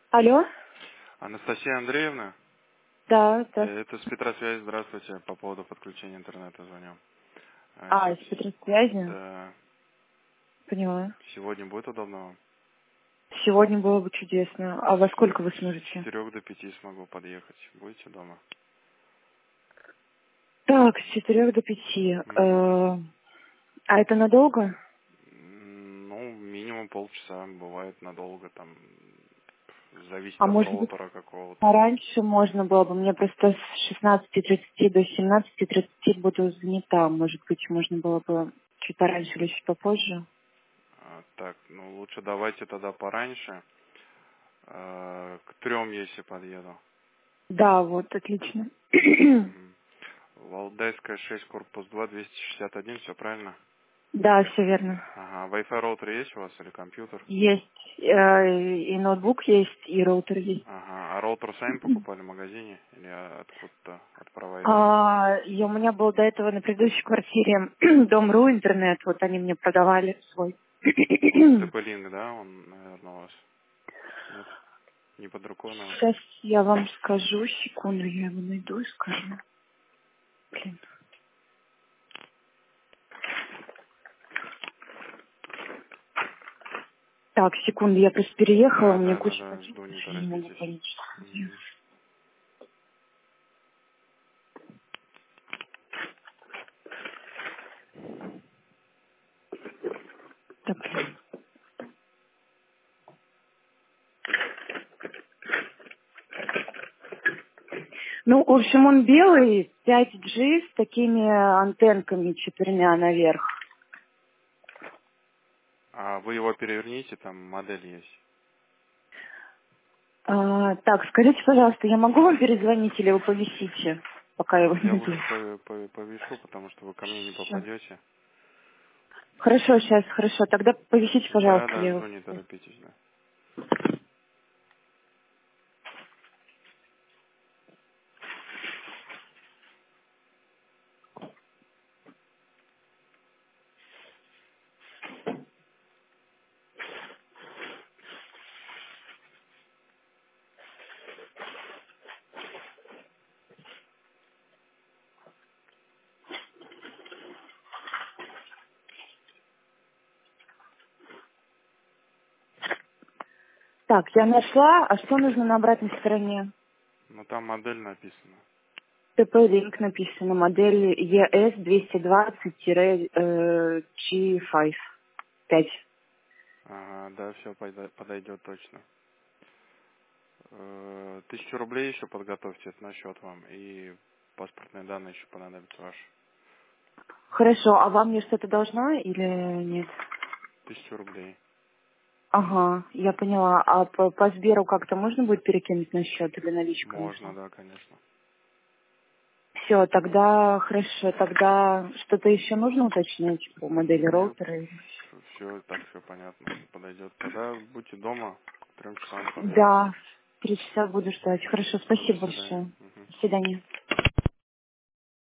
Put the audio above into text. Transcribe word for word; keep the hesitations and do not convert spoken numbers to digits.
Алло? Анастасия Андреевна, Да, э, да. это с Петросвязи, здравствуйте, по поводу подключения интернета звоню. А, А, из с- Петросвязи? Да, Поняла. сегодня будет удобно вам? Сегодня было бы чудесно. А во сколько вы С сможете? четырех до пяти смогу подъехать. Будете дома? Так, с четырех до пяти. Э, Угу. А это надолго? Ну, минимум полчаса, бывает надолго, там, зависит А от может быть, роутера какого-то. пораньше можно было бы? Мне просто с шестнадцати тридцати до семнадцати тридцати буду занята. Может быть, можно было бы чуть пораньше или чуть попозже? А, так, ну лучше давайте тогда пораньше, а, к трем, если подъеду. Да, вот, отлично. Мгм. Валдайская шесть, корпус два, двести шестьдесят один, все правильно? Да, все верно. Ага, Wi-Fi роутер есть у вас или компьютер? Есть э, и ноутбук есть, и роутер есть. Ага, а роутер сами покупали в магазине или откуда-то от провайдера? А, и у меня был до этого на предыдущей квартире Дом.ру интернет, вот они мне продавали свой. тэ пэ-линк, да, он, наверное, у вас? Нет? Не под рукой, наверное? Сейчас я вам скажу, секунду, я его найду и скажу. Блин. Так, секунду, я просто переехала, у Да, меня да, да, куча да, жду, пакетов, не я не могу торопитесь. понять, что где. Мгм. Так, блин. Ну, в общем, он белый, пять джи с такими антенками четырьмя наверх. А вы его переверните, там модель есть. А, так, скажите, пожалуйста, я могу вам перезвонить или вы повисите, пока я его Я найду? лучше по- по- повешу, потому что вы ко мне не Всё. попадете. Хорошо, сейчас, хорошо. Тогда повисите, Да, пожалуйста, да, я его... жду, не торопитесь, да. Так, я нашла. А что нужно на обратной стороне? Ну там модель написана. тэ пэ-линк написано. Модель и эс двести двадцать джи пять. Ага, да, все подойдет точно. Э, Тысячу рублей еще подготовьте, это на счет вам. И паспортные данные еще понадобятся ваши. Хорошо, а вам мне что-то должно или нет? Тысячу рублей. Ага, я поняла. А по, по Сберу как-то можно будет перекинуть на счет или наличку Можно, нужно? да, конечно. Все, тогда хорошо. Тогда что-то еще нужно уточнять по модели Нет, роутера? все, так все понятно, подойдет. Тогда будьте дома, к трем часам подъеду. Да, в три часа буду ждать. Хорошо, Все, до спасибо свидания. большое. Мгм. До свидания.